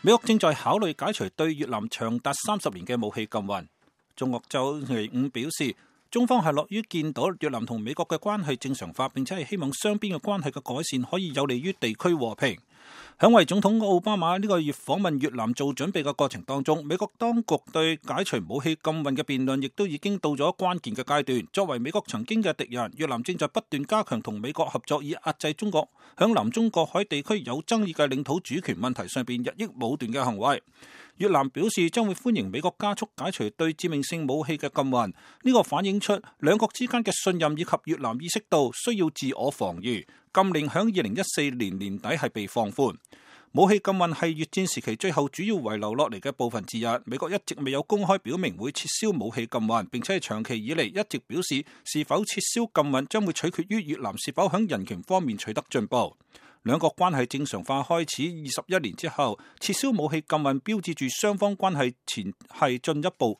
美國正在考慮解除對越南長達30年嘅武器禁運。中國周期五表示，中方係樂於見到越南同美國嘅關係正常化，並且係希望雙邊嘅關係嘅改善可以有利於地區和平。響為總統奧巴馬呢個月訪問越南做準備嘅過程當中，美國當局對解除武器禁運嘅辯論亦都已經到咗關鍵嘅階段。作為美國曾經嘅敵人，越南正在不斷加強同美國合作，以壓制中國響南中國海地區有爭議嘅領土主權問題上邊日益武斷嘅行為。越南表示將會歡迎美國加速解除對致命性武器嘅禁運，呢個反映出兩國之間嘅信任以及越南意識到需要自我防禦。禁令響2014年年底係被放寬。武器禁運係越戰時期最後主要遺留落嚟嘅部分之一。美國一直未有公開表明會撤銷武器禁運，並且係長期以嚟一直表示是否撤銷禁運將會取決於越南是否響人權方面取得進步。兩國關係正常化開始21年之後，撤銷武器禁運標誌住雙方關係前係進一步